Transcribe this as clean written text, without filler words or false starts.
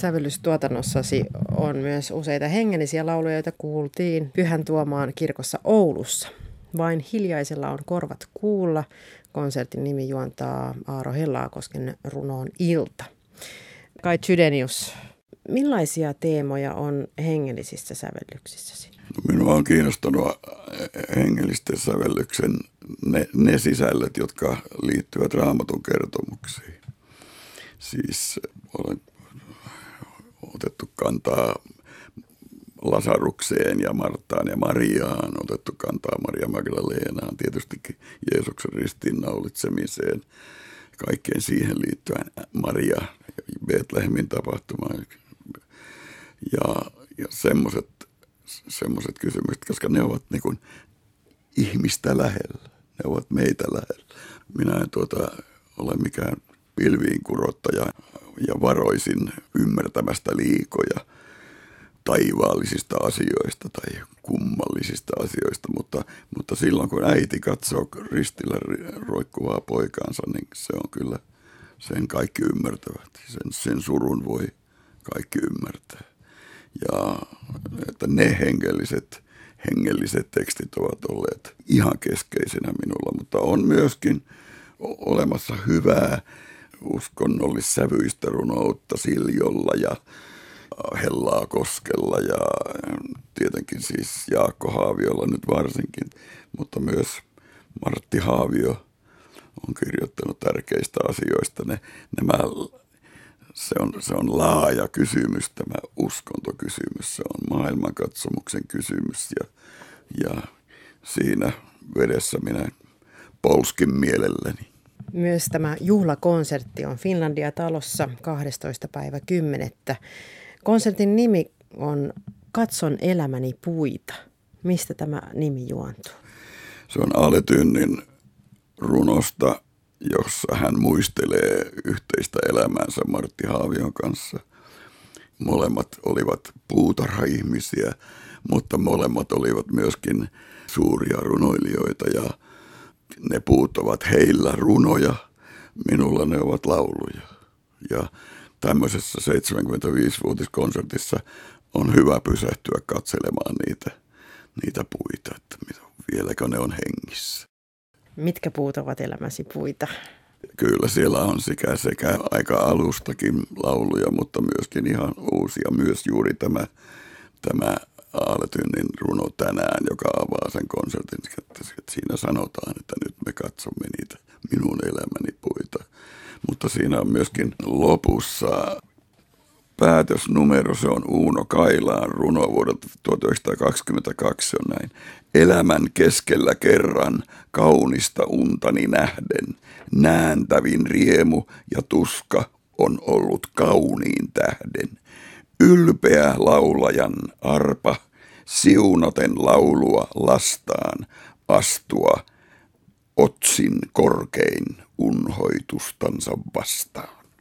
sävellystuotannossasi on myös useita hengellisiä lauluja, joita kuultiin Pyhän Tuomaan kirkossa Oulussa. Vain hiljaisella on korvat kuulla. Konsertin nimi juontaa Aaro Hellakosken runoon Ilta. Kai Chydenius, millaisia teemoja on hengellisissä sävellyksissäsi? Minua on kiinnostanut hengellisten sävellyksen ne sisällöt, jotka liittyvät Raamatun kertomuksiin. Siis olen otettu kantaa Lasarukseen ja Marttaan ja Mariaan, otettu kantaa Maria Magdalenaan, tietystikin Jeesuksen ristiinnaulitsemiseen, kaikkeen siihen liittyen Maria, Betlehemin tapahtumaan ja semmoiset kysymykset, koska ne ovat niin kuin ihmistä lähellä, ne ovat meitä lähellä. Minä en ole mikään pilviin kurottaja ja varoisin ymmärtämästä liikoja taivaallisista asioista tai kummallisista asioista, mutta silloin kun äiti katsoo ristillä roikkuvaa poikaansa, niin se on kyllä, sen kaikki ymmärtävät. Sen surun voi kaikki ymmärtää. Ja että ne hengelliset tekstit ovat olleet ihan keskeisinä minulla, mutta on myöskin olemassa hyvää uskonnollissävyistä runoutta Siljolla ja Hellakoskella ja tietenkin siis Jaakko Haaviolla nyt varsinkin, mutta myös Martti Haavio on kirjoittanut tärkeistä asioista. Se on laaja kysymys, tämä uskontokysymys, se on maailmankatsomuksen kysymys ja siinä vedessä minä polskin mielelläni. Myös tämä juhlakonsertti on Finlandia-talossa 12.10. Konsertin nimi on Katson elämäni puita. Mistä tämä nimi juontuu? Se on Aale Tynnin runosta, jossa hän muistelee yhteistä elämäänsä Martti Haavion kanssa. Molemmat olivat puutarha-ihmisiä, mutta molemmat olivat myöskin suuria runoilijoita ja ne puut ovat heillä runoja, minulla ne ovat lauluja. Ja tämmöisessä 75-vuotiskonsertissa on hyvä pysähtyä katselemaan niitä puita, että vieläkö ne on hengissä. Mitkä puut ovat elämäsi puita? Kyllä siellä on sekä aika alustakin lauluja, mutta myöskin ihan uusia. Myös juuri tämä Aale Tynnin runo tänään, joka avaa sen konsertin. Siinä sanotaan, että nyt me katsomme niitä minun elämäni puita. Mutta siinä on myöskin lopussa päätösnumero, se on Uuno Kailaan runo vuodelta 1922, on näin. Elämän keskellä kerran kaunista untani nähden, nääntävin riemu ja tuska on ollut kauniin tähden. Ylpeä laulajan arpa, siunaten laulua lastaan, astua otsin korkein unhoitustansa vastaan.